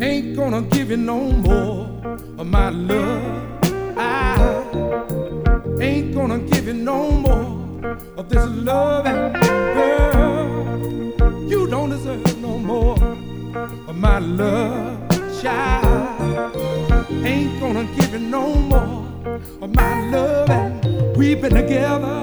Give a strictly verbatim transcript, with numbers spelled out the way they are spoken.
Ain't gonna give you no more of my love. I ain't gonna give you no more of this loving, girl. You don't deserve no more of my love, child. Ain't gonna give you no more of my loving. We've been together